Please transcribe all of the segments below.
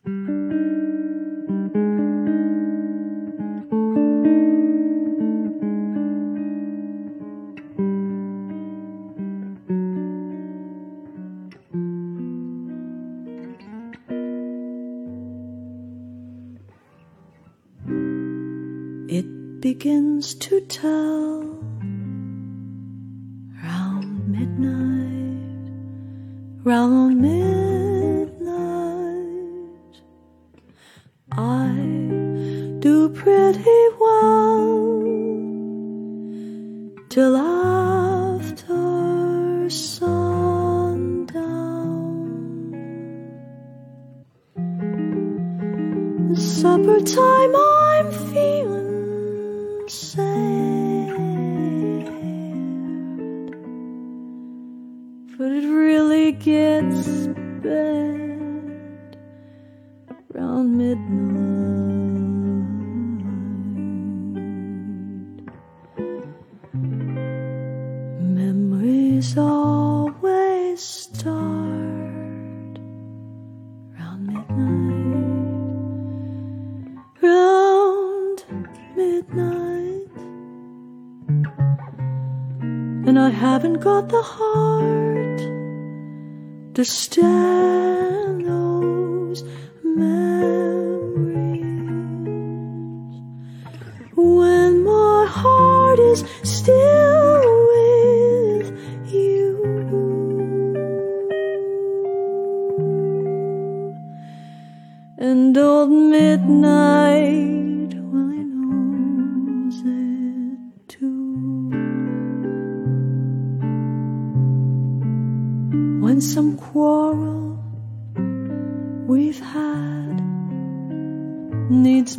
It begins to tell round midnight, round midnight. I do pretty well till after sundown. Supper time, I'm feeling sad, but it really gets bad round midnight. Memories always start round midnight, round midnight. And I haven't got the heart to stand those memories when my heart is still with you. And old midnight, well, he knows it too. When some quarrel we've had needs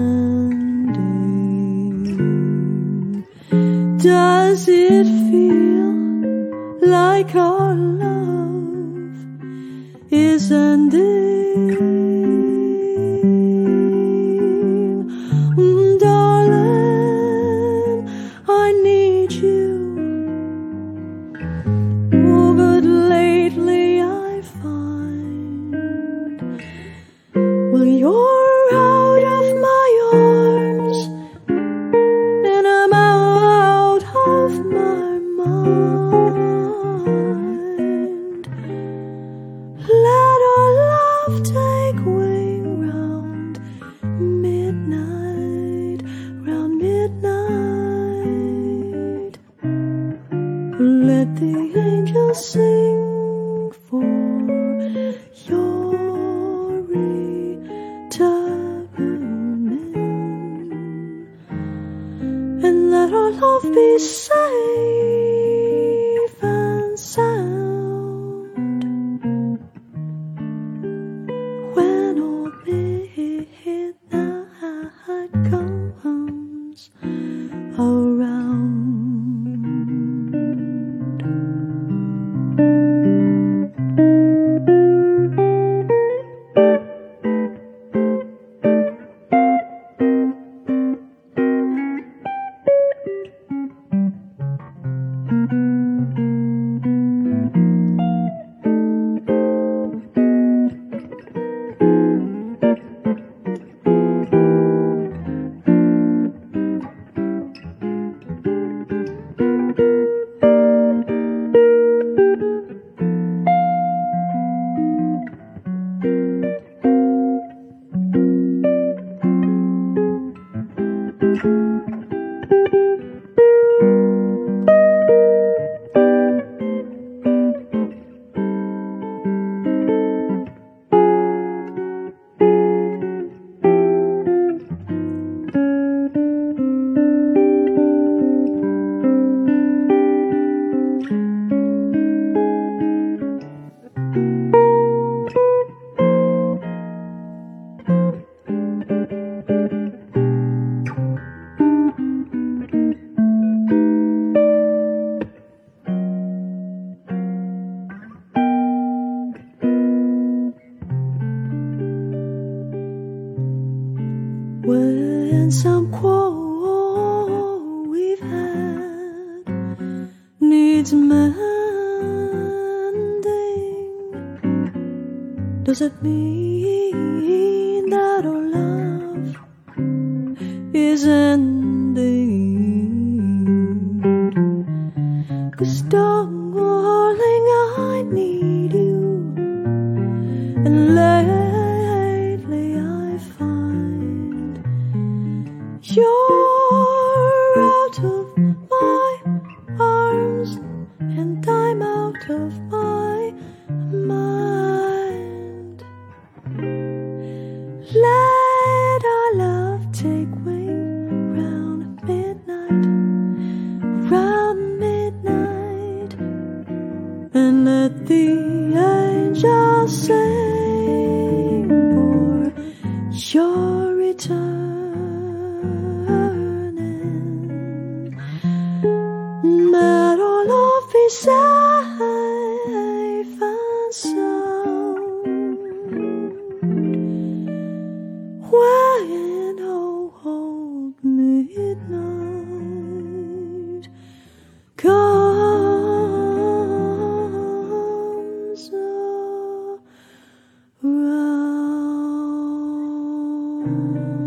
mending, does it feel like our love is ending? Darling, I need you. Oh, but lately I find, well, you're out of my arms and I'm out of my mind. Let our love take wing round midnight, round midnight. Let the angels sing for your returning, and let our love be safe and sound when old midnight comes around. When some quarrel we've had needs mending, does Does it mean that our love is ending? 'Cause darling, I need you, and lately I find you're out of my arms and I'm out of my mind. Let our love take wing round midnight, and let the angels sing for your returning. Let our love be safe and sound when old midnight comes around.